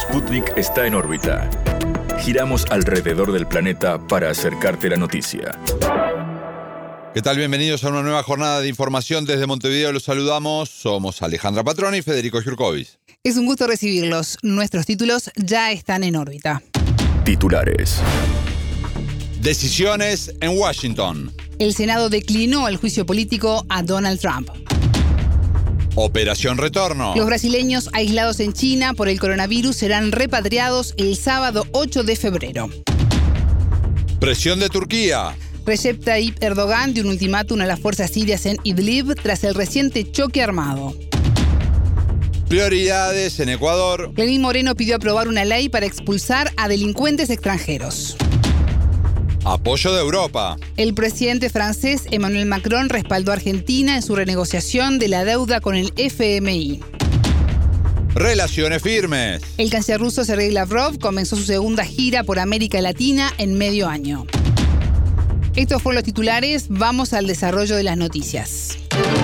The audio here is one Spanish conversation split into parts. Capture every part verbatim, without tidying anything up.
Sputnik está en órbita. Giramos alrededor del planeta para acercarte la noticia. ¿Qué tal? Bienvenidos a una nueva jornada de información. Desde Montevideo los saludamos. Somos Alejandra Patroni y Federico Jurkovic. Es un gusto recibirlos. Nuestros títulos ya están en órbita. Titulares. Decisiones en Washington. El Senado declinó el juicio político a Donald Trump. Operación Retorno. Los brasileños aislados en China por el coronavirus serán repatriados el sábado ocho de febrero. Presión de Turquía. Recep Tayyip Erdogan dio un ultimátum a las fuerzas sirias en Idlib tras el reciente choque armado. Prioridades en Ecuador. Lenín Moreno pidió aprobar una ley para expulsar a delincuentes extranjeros. Apoyo de Europa. El presidente francés Emmanuel Macron respaldó a Argentina en su renegociación de la deuda con el F M I. Relaciones firmes. El canciller ruso Sergei Lavrov comenzó su segunda gira por América Latina en medio año. Estos fueron los titulares. Vamos al desarrollo de las noticias.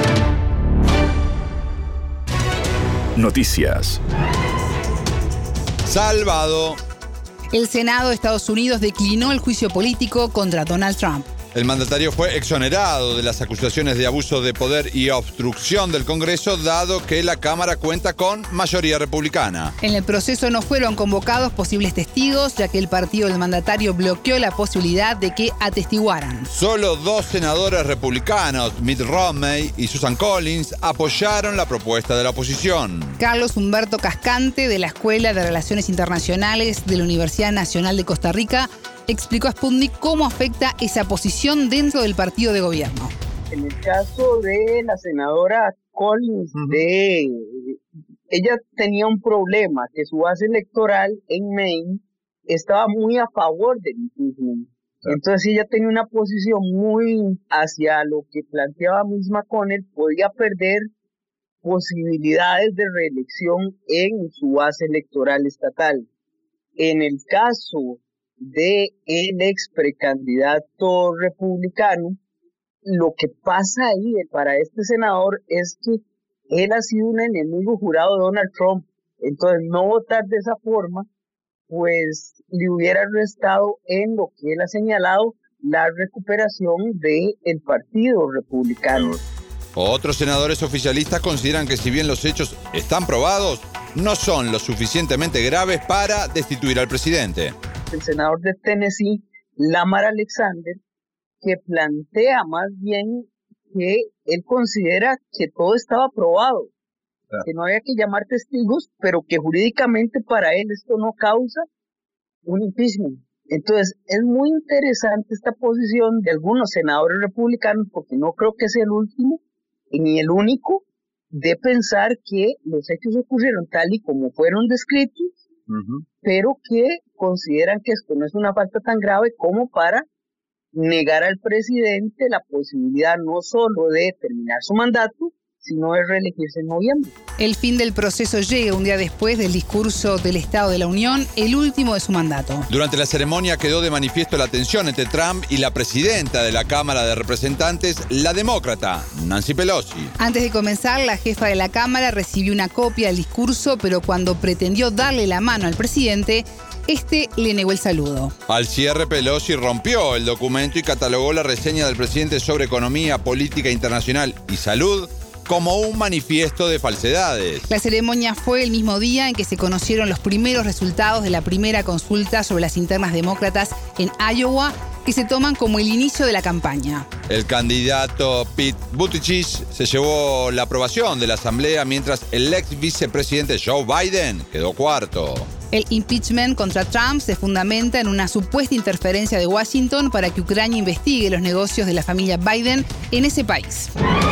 Noticias. Salvado. El Senado de Estados Unidos declinó el juicio político contra Donald Trump. El mandatario fue exonerado de las acusaciones de abuso de poder y obstrucción del Congreso, dado que la Cámara cuenta con mayoría republicana. En el proceso no fueron convocados posibles testigos, ya que el partido del mandatario bloqueó la posibilidad de que atestiguaran. Solo dos senadores republicanos, Mitt Romney y Susan Collins, apoyaron la propuesta de la oposición. Carlos Humberto Cascante, de la Escuela de Relaciones Internacionales de la Universidad Nacional de Costa Rica, explicó a Sputnik cómo afecta esa posición dentro del partido de gobierno. En el caso de la senadora Collins, uh-huh. de, ella tenía un problema, que su base electoral en Maine estaba muy a favor del impeachment. Uh-huh. Entonces ella tenía una posición muy hacia lo que planteaba Mitch McConnell, podía perder posibilidades de reelección en su base electoral estatal. En el caso de el ex precandidato republicano, lo que pasa ahí para este senador es que él ha sido un enemigo jurado de Donald Trump. Entonces no votar de esa forma pues le hubiera restado en lo que él ha señalado la recuperación del partido republicano. Otros senadores oficialistas consideran que si bien los hechos están probados, no son lo suficientemente graves para destituir al presidente. El senador de Tennessee, Lamar Alexander, que plantea más bien que él considera que todo estaba probado, claro, que no había que llamar testigos, pero que jurídicamente para él esto no causa un impeachment. Entonces es muy interesante esta posición de algunos senadores republicanos, porque no creo que sea el último ni el único, de pensar que los hechos ocurrieron tal y como fueron descritos, uh-huh, pero que consideran que esto no es una falta tan grave como para negar al presidente la posibilidad no solo de terminar su mandato, sino de reelegirse en noviembre. El fin del proceso llega un día después del discurso del Estado de la Unión, el último de su mandato. Durante la ceremonia quedó de manifiesto la tensión entre Trump y la presidenta de la Cámara de Representantes, la demócrata, Nancy Pelosi. Antes de comenzar, la jefa de la Cámara recibió una copia del discurso, pero cuando pretendió darle la mano al presidente, este le negó el saludo. Al cierre, Pelosi rompió el documento y catalogó la reseña del presidente sobre economía, política internacional y salud como un manifiesto de falsedades. La ceremonia fue el mismo día en que se conocieron los primeros resultados de la primera consulta sobre las internas demócratas en Iowa, que se toman como el inicio de la campaña. El candidato Pete Buttigieg se llevó la aprobación de la Asamblea, mientras el ex vicepresidente Joe Biden quedó cuarto. El impeachment contra Trump se fundamenta en una supuesta interferencia de Washington para que Ucrania investigue los negocios de la familia Biden en ese país.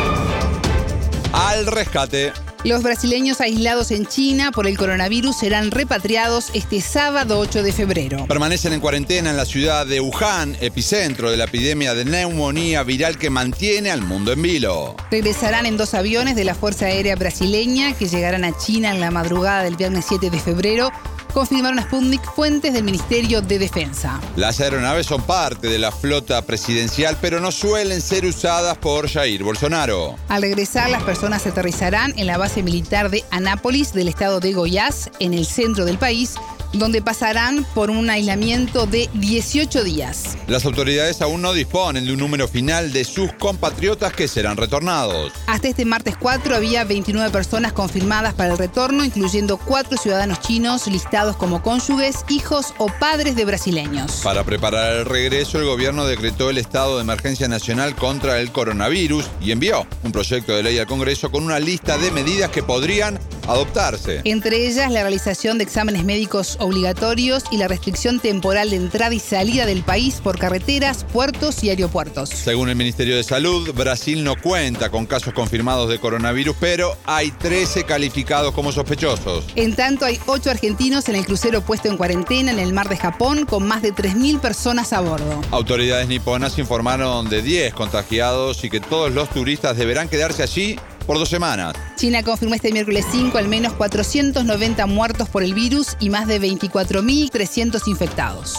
Al rescate. Los brasileños aislados en China por el coronavirus serán repatriados este sábado ocho de febrero. Permanecen en cuarentena en la ciudad de Wuhan, epicentro de la epidemia de neumonía viral que mantiene al mundo en vilo. Regresarán en dos aviones de la Fuerza Aérea Brasileña que llegarán a China en la madrugada del viernes siete de febrero, confirmaron a Sputnik fuentes del Ministerio de Defensa. Las aeronaves son parte de la flota presidencial, pero no suelen ser usadas por Jair Bolsonaro. Al regresar, las personas aterrizarán en la base militar de Anápolis del estado de Goiás, en el centro del país, donde pasarán por un aislamiento de dieciocho días. Las autoridades aún no disponen de un número final de sus compatriotas que serán retornados. Hasta este martes cuatro había veintinueve personas confirmadas para el retorno, incluyendo cuatro ciudadanos chinos listados como cónyuges, hijos o padres de brasileños. Para preparar el regreso, el gobierno decretó el estado de emergencia nacional contra el coronavirus y envió un proyecto de ley al Congreso con una lista de medidas que podrían adoptarse. Entre ellas, la realización de exámenes médicos obligatorios y la restricción temporal de entrada y salida del país por carreteras, puertos y aeropuertos. Según el Ministerio de Salud, Brasil no cuenta con casos confirmados de coronavirus, pero hay trece calificados como sospechosos. En tanto, hay ocho argentinos en el crucero puesto en cuarentena en el mar de Japón, con más de tres mil personas a bordo. Autoridades niponas informaron de diez contagiados y que todos los turistas deberán quedarse allí por dos semanas. China confirmó este miércoles cinco al menos cuatrocientos noventa muertos por el virus y más de veinticuatro mil trescientos infectados.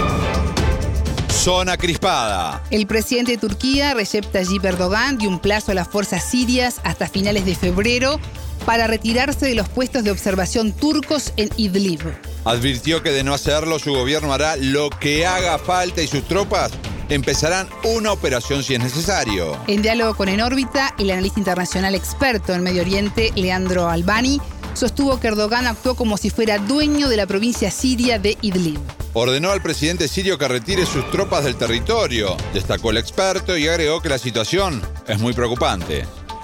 Zona crispada. El presidente de Turquía, Recep Tayyip Erdogan, dio un plazo a las fuerzas sirias hasta finales de febrero para retirarse de los puestos de observación turcos en Idlib. Advirtió que de no hacerlo, su gobierno hará lo que haga falta y sus tropas empezarán una operación si es necesario. En diálogo con En órbita, el analista internacional experto en Medio Oriente, Leandro Albani, sostuvo que Erdogan actuó como si fuera dueño de la provincia siria de Idlib. Ordenó al presidente sirio que retire sus tropas del territorio, destacó el experto y agregó que la situación es muy preocupante.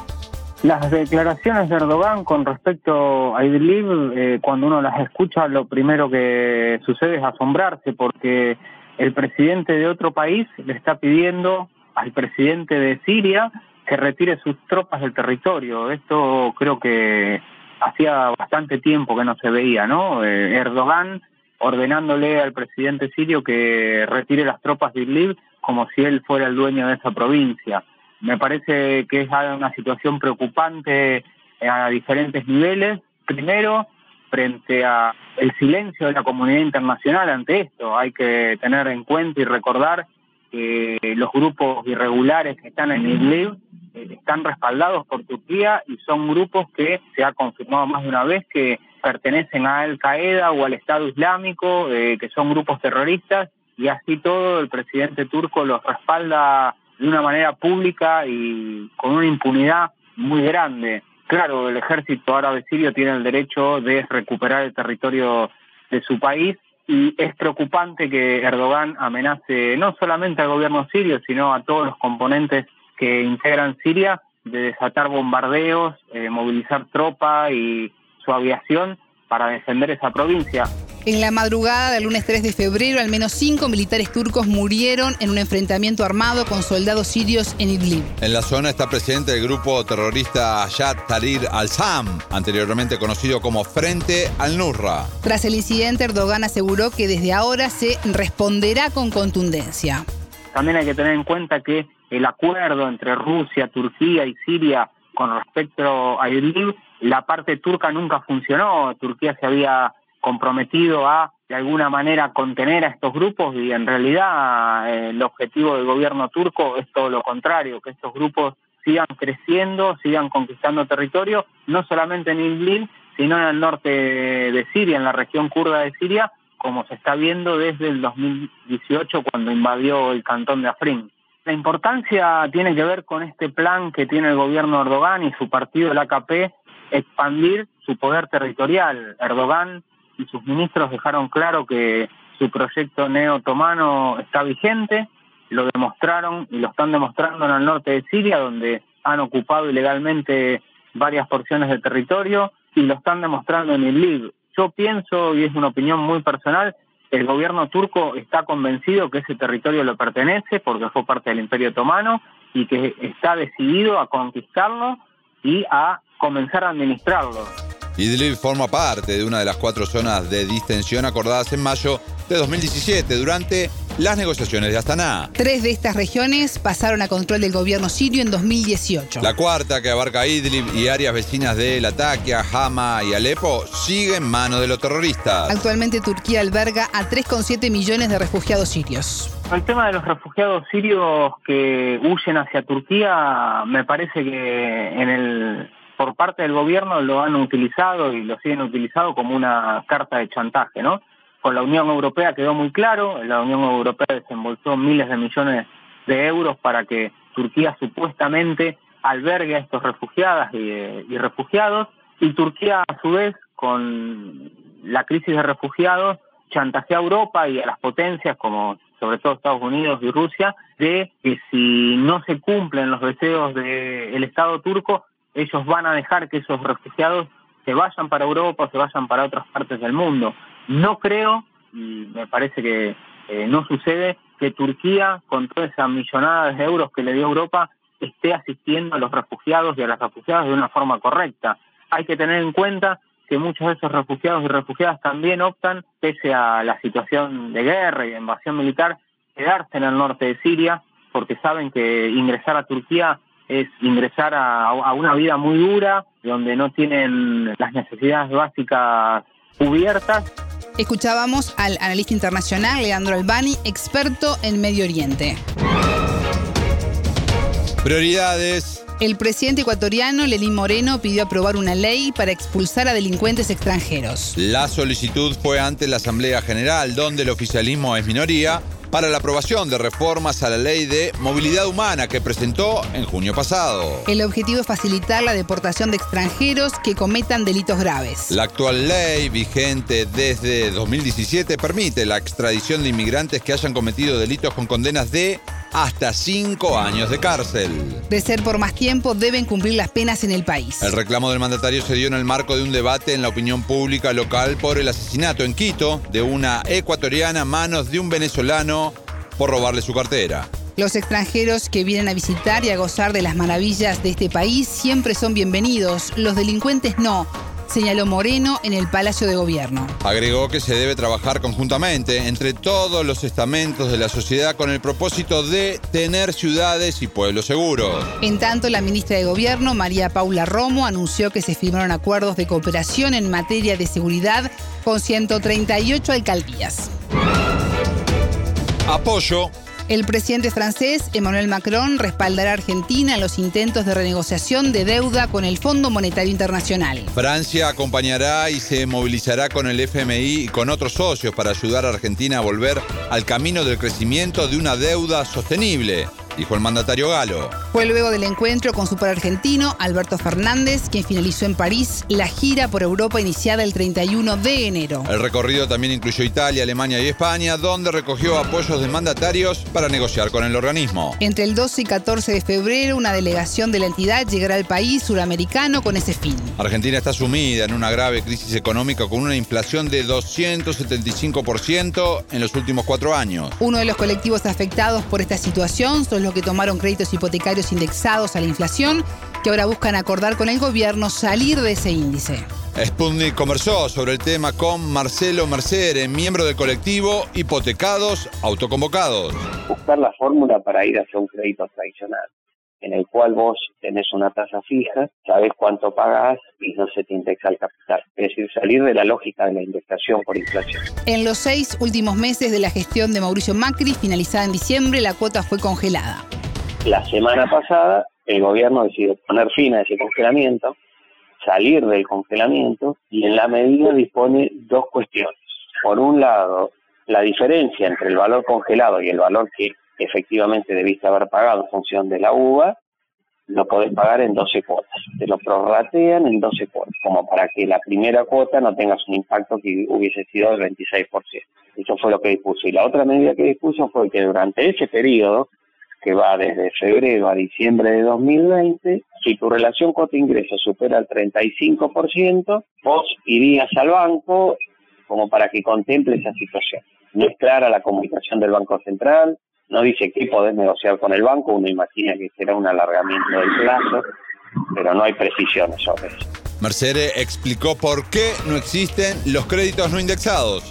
Las declaraciones de Erdogan con respecto a Idlib, eh, cuando uno las escucha, lo primero que sucede es asombrarse, porque el presidente de otro país le está pidiendo al presidente de Siria que retire sus tropas del territorio. Esto creo que hacía bastante tiempo que no se veía, ¿no? Eh, Erdogan ordenándole al presidente sirio que retire las tropas de Idlib como si él fuera el dueño de esa provincia. Me parece que es una situación preocupante a diferentes niveles. Primero, frente a el silencio de la comunidad internacional ante esto. Hay que tener en cuenta y recordar que los grupos irregulares que están en Idlib eh, están respaldados por Turquía y son grupos que se ha confirmado más de una vez que pertenecen a Al-Qaeda o al Estado Islámico, eh, que son grupos terroristas, y así todo el presidente turco los respalda de una manera pública y con una impunidad muy grande. Claro, el ejército árabe sirio tiene el derecho de recuperar el territorio de su país y es preocupante que Erdogan amenace no solamente al gobierno sirio, sino a todos los componentes que integran Siria de desatar bombardeos, eh, movilizar tropa y su aviación para defender esa provincia. En la madrugada del lunes tres de febrero, al menos cinco militares turcos murieron en un enfrentamiento armado con soldados sirios en Idlib. En la zona está presente el grupo terrorista Hayat Tahrir al-Sham, anteriormente conocido como Frente al-Nusra. Tras el incidente, Erdogan aseguró que desde ahora se responderá con contundencia. También hay que tener en cuenta que el acuerdo entre Rusia, Turquía y Siria con respecto a Idlib, la parte turca nunca funcionó. Turquía se había comprometido a, de alguna manera, contener a estos grupos y en realidad eh, el objetivo del gobierno turco es todo lo contrario, que estos grupos sigan creciendo, sigan conquistando territorio, no solamente en Idlib, sino en el norte de Siria, en la región kurda de Siria, como se está viendo desde el dos mil dieciocho cuando invadió el cantón de Afrin. La importancia tiene que ver con este plan que tiene el gobierno de Erdogan y su partido, el A K P, expandir su poder territorial. Erdogan y sus ministros dejaron claro que su proyecto neo-otomano está vigente, lo demostraron y lo están demostrando en el norte de Siria, donde han ocupado ilegalmente varias porciones de territorio, y lo están demostrando en Idlib. Yo pienso, y es una opinión muy personal, el gobierno turco está convencido que ese territorio le pertenece porque fue parte del Imperio Otomano y que está decidido a conquistarlo y a comenzar a administrarlo. Idlib forma parte de una de las cuatro zonas de distensión acordadas en mayo de dos mil diecisiete durante las negociaciones de Astaná. Tres de estas regiones pasaron a control del gobierno sirio en dos mil dieciocho. La cuarta, que abarca Idlib y áreas vecinas de Latakia, Hama y Alepo, sigue en manos de los terroristas. Actualmente Turquía alberga a tres coma siete millones de refugiados sirios. El tema de los refugiados sirios que huyen hacia Turquía, me parece que en el por parte del gobierno lo han utilizado y lo siguen utilizando como una carta de chantaje, ¿no? Con la Unión Europea quedó muy claro, la Unión Europea desembolsó miles de millones de euros para que Turquía supuestamente albergue a estos refugiadas y, y refugiados, y Turquía a su vez, con la crisis de refugiados, chantajea a Europa y a las potencias como sobre todo Estados Unidos y Rusia, de que si no se cumplen los deseos del Estado turco, ellos van a dejar que esos refugiados se vayan para Europa o se vayan para otras partes del mundo. No creo, y me parece que eh, no sucede, que Turquía, con todas esas millonadas de euros que le dio Europa, esté asistiendo a los refugiados y a las refugiadas de una forma correcta. Hay que tener en cuenta que muchos de esos refugiados y refugiadas también optan, pese a la situación de guerra y de invasión militar, quedarse en el norte de Siria, porque saben que ingresar a Turquía es ingresar a, a una vida muy dura, donde no tienen las necesidades básicas cubiertas. Escuchábamos al analista internacional Leandro Albani, experto en Medio Oriente. Prioridades. El presidente ecuatoriano Lenín Moreno pidió aprobar una ley para expulsar a delincuentes extranjeros. La solicitud fue ante la Asamblea General, donde el oficialismo es minoría, para la aprobación de reformas a la Ley de Movilidad Humana que presentó en junio pasado. El objetivo es facilitar la deportación de extranjeros que cometan delitos graves. La actual ley, vigente desde dos mil diecisiete, permite la extradición de inmigrantes que hayan cometido delitos con condenas de hasta cinco años de cárcel. De ser por más tiempo, deben cumplir las penas en el país. El reclamo del mandatario se dio en el marco de un debate en la opinión pública local por el asesinato en Quito de una ecuatoriana a manos de un venezolano por robarle su cartera. Los extranjeros que vienen a visitar y a gozar de las maravillas de este país siempre son bienvenidos. Los delincuentes no, señaló Moreno en el Palacio de Gobierno. Agregó que se debe trabajar conjuntamente entre todos los estamentos de la sociedad con el propósito de tener ciudades y pueblos seguros. En tanto, la ministra de Gobierno, María Paula Romo, anunció que se firmaron acuerdos de cooperación en materia de seguridad con ciento treinta y ocho alcaldías. Apoyo. El presidente francés, Emmanuel Macron, respaldará a Argentina en los intentos de renegociación de deuda con el Fondo Monetario Internacional. Francia acompañará y se movilizará con el F M I y con otros socios para ayudar a Argentina a volver al camino del crecimiento de una deuda sostenible, dijo el mandatario galo. Fue luego del encuentro con su par argentino, Alberto Fernández, quien finalizó en París la gira por Europa iniciada el treinta y uno de enero. El recorrido también incluyó Italia, Alemania y España, donde recogió apoyos de mandatarios para negociar con el organismo. Entre el doce y catorce de febrero, una delegación de la entidad llegará al país suramericano con ese fin. Argentina está sumida en una grave crisis económica con una inflación de doscientos setenta y cinco por ciento en los últimos cuatro años. Uno de los colectivos afectados por esta situación son los que tomaron créditos hipotecarios indexados a la inflación, que ahora buscan acordar con el gobierno salir de ese índice. Sputnik conversó sobre el tema con Marcelo Mercere, miembro del colectivo Hipotecados Autoconvocados. Buscar la fórmula para ir hacia un crédito tradicional, en el cual vos tenés una tasa fija, sabés cuánto pagás y no se te indexa el capital. Es decir, salir de la lógica de la indexación por inflación. En los seis últimos meses de la gestión de Mauricio Macri, finalizada en diciembre, la cuota fue congelada. La semana pasada, el gobierno decidió poner fin a ese congelamiento, salir del congelamiento y en la medida dispone dos cuestiones. Por un lado, la diferencia entre el valor congelado y el valor que efectivamente debiste haber pagado en función de la U V A, lo podés pagar en doce cuotas. Te lo prorratean en doce cuotas, como para que la primera cuota no tengas un impacto que hubiese sido del veintiséis por ciento. Eso fue lo que dispuso. Y la otra medida que dispuso fue que durante ese periodo, que va desde febrero a diciembre de dos mil veinte, si tu relación cuota-ingreso supera el treinta y cinco por ciento, vos irías al banco como para que contemple esa situación. No es clara la comunicación del Banco Central, no dice qué podés negociar con el banco, uno imagina que será un alargamiento del plazo, pero no hay precisiones sobre eso. Mercere explicó por qué no existen los créditos no indexados.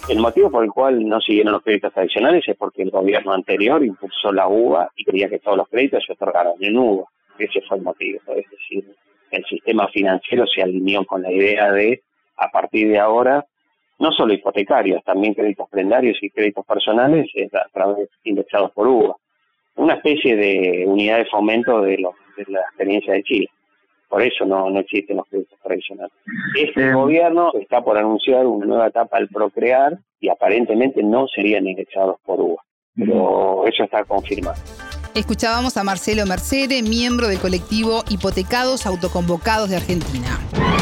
El motivo por el cual no siguieron los créditos tradicionales es porque el gobierno anterior impulsó la U B A y quería que todos los créditos se otorgaran en U B A. Ese fue el motivo. Es decir, el sistema financiero se alineó con la idea de, a partir de ahora, no solo hipotecarios, también créditos prendarios y créditos personales a través indexados por U B A. Una especie de unidad de fomento de, lo, de la experiencia de Chile. Por eso no, no existen los créditos tradicionales. Este eh. gobierno está por anunciar una nueva etapa al Procrear y aparentemente no serían indexados por U B A. Pero eso está confirmado. Escuchábamos a Marcelo Mercere, miembro del colectivo Hipotecados Autoconvocados de Argentina.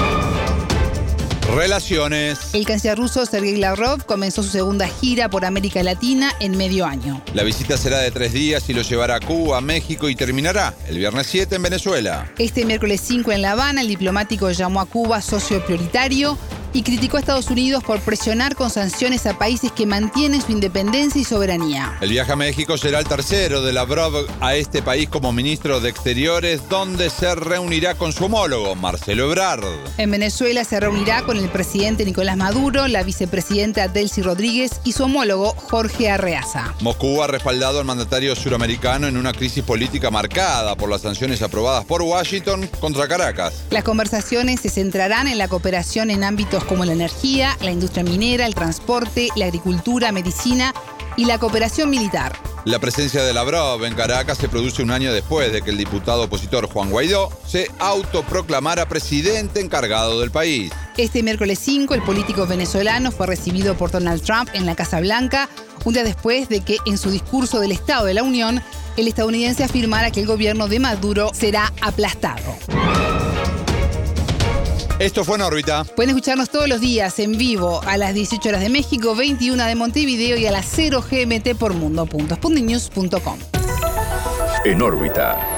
Relaciones. El canciller ruso Sergei Lavrov comenzó su segunda gira por América Latina en medio año. La visita será de tres días y lo llevará a Cuba, México y terminará el viernes siete en Venezuela. Este miércoles cinco en La Habana, el diplomático llamó a Cuba socio prioritario y criticó a Estados Unidos por presionar con sanciones a países que mantienen su independencia y soberanía. El viaje a México será el tercero de Lavrov a este país como ministro de Exteriores, donde se reunirá con su homólogo, Marcelo Ebrard. En Venezuela se reunirá con el presidente Nicolás Maduro, la vicepresidenta Delcy Rodríguez y su homólogo Jorge Arreaza. Moscú ha respaldado al mandatario suramericano en una crisis política marcada por las sanciones aprobadas por Washington contra Caracas. Las conversaciones se centrarán en la cooperación en ámbitos como la energía, la industria minera, el transporte, la agricultura, medicina y la cooperación militar. La presencia de Lavrov en Caracas se produce un año después de que el diputado opositor Juan Guaidó se autoproclamara presidente encargado del país. Este miércoles cinco, el político venezolano fue recibido por Donald Trump en la Casa Blanca, un día después de que en su discurso del Estado de la Unión, el estadounidense afirmara que el gobierno de Maduro será aplastado. Esto fue en órbita. Pueden escucharnos todos los días en vivo a las dieciocho horas de México, veintiuna de Montevideo y a las cero G M T por mundo punto sputniknews punto com. En órbita.